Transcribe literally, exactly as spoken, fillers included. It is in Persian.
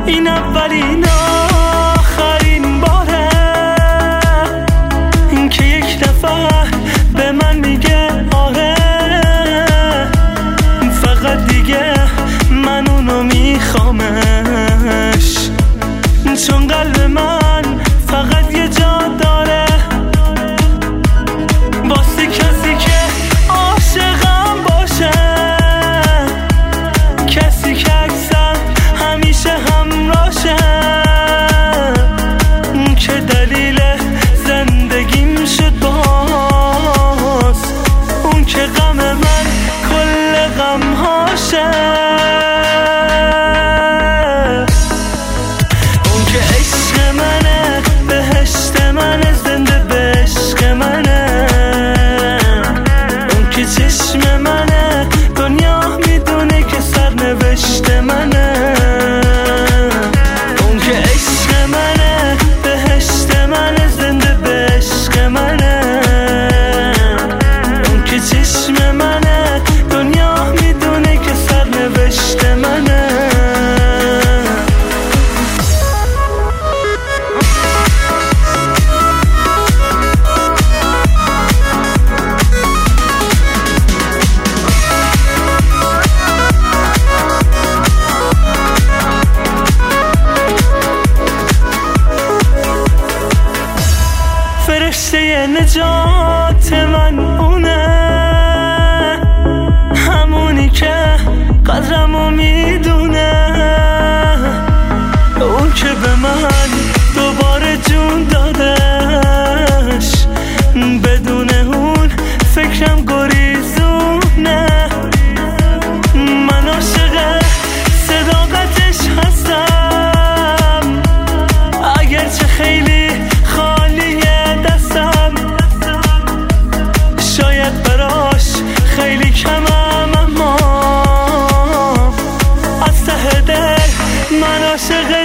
این اولین آخرین باره این که یک دفعه به من میگه آره، فقط دیگه من اونو میخوامش، چون قلب من فقط یه جا داره واسه کسی که عاشقم باشه، کسی که اکثر همیشه همراشه، که دلیل زندگیم شد باز، اون که غم من کل غم هاشه، اون که عشق منه، بهشت منه، زنده به عشق منه، اون که چشم منه، دنیا میدونه که سرنوشت منه، اون که عشق منه، بهشت منه، زنده به عشق منه، اون که چشم منه، دنیا میدونه که سرنوشت منه. فرشته نجات من اونه، همونی که قدرمو میدونه، اون که به من دوباره جون دادش، بدون اون فکرم گریزونه، من عاشق صداقتش هستم، اگرچه خیلی خالیه دستم، شاید براش خیلی کمم، اما از ته دل من عاشق